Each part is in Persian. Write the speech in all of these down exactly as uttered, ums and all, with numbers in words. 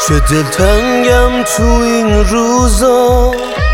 چه دلتنگم تو این روزا،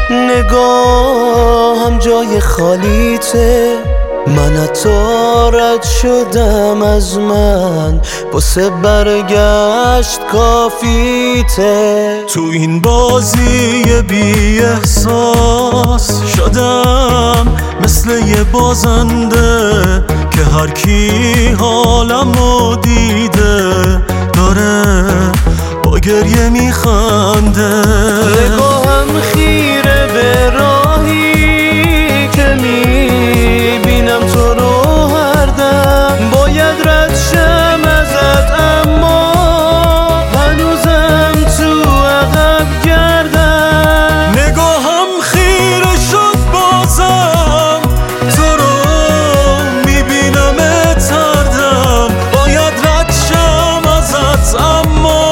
نگاهم جای خالیته. من حتی رد شدم از من، واسه برگشت کافیته. تو این بازی بی احساس شدم مثل یه بازنده که هر کی حالمو دیده داره با گریه میخنده. نگاهم خیره به راهی که میبینم تو رو هر دم. باید رد شم ازت اما هنوزم تو عقب گردم. نگاهم خیره شد بازم تو رو میبینم هر دم. باید رد شم ازت اما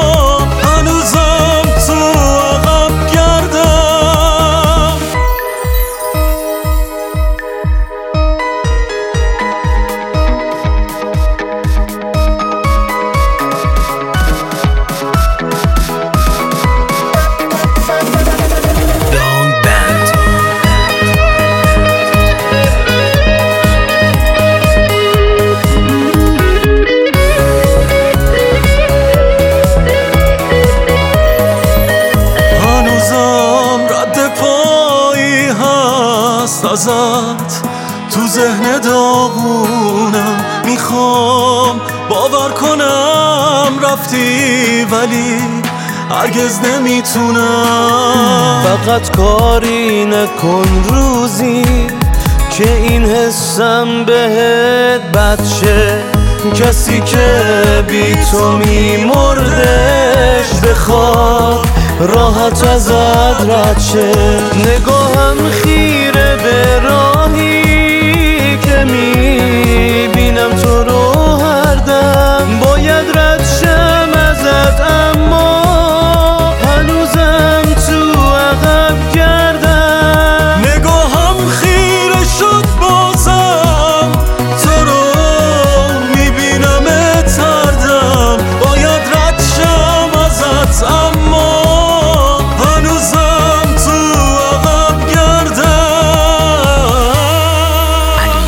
ازت تو ذهن داغونم. میخوام باور کنم رفتی ولی هرگز نمیتونم. فقط کاری نکن روزی که این حسم بهت بد شه. کسی که بی تو میمردش بخواد راحت ازت رد شه. نگاهم خیره به راهی که میبینم تو رو هر دم. باید رد شم ازت اما هنوزم تو عقب گردم. نگاهم خیره شد بازم تو رو میبینم هر دم. باید رد شم ازت اما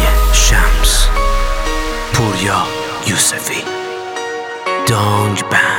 پوریا یوسفی دانگ بند.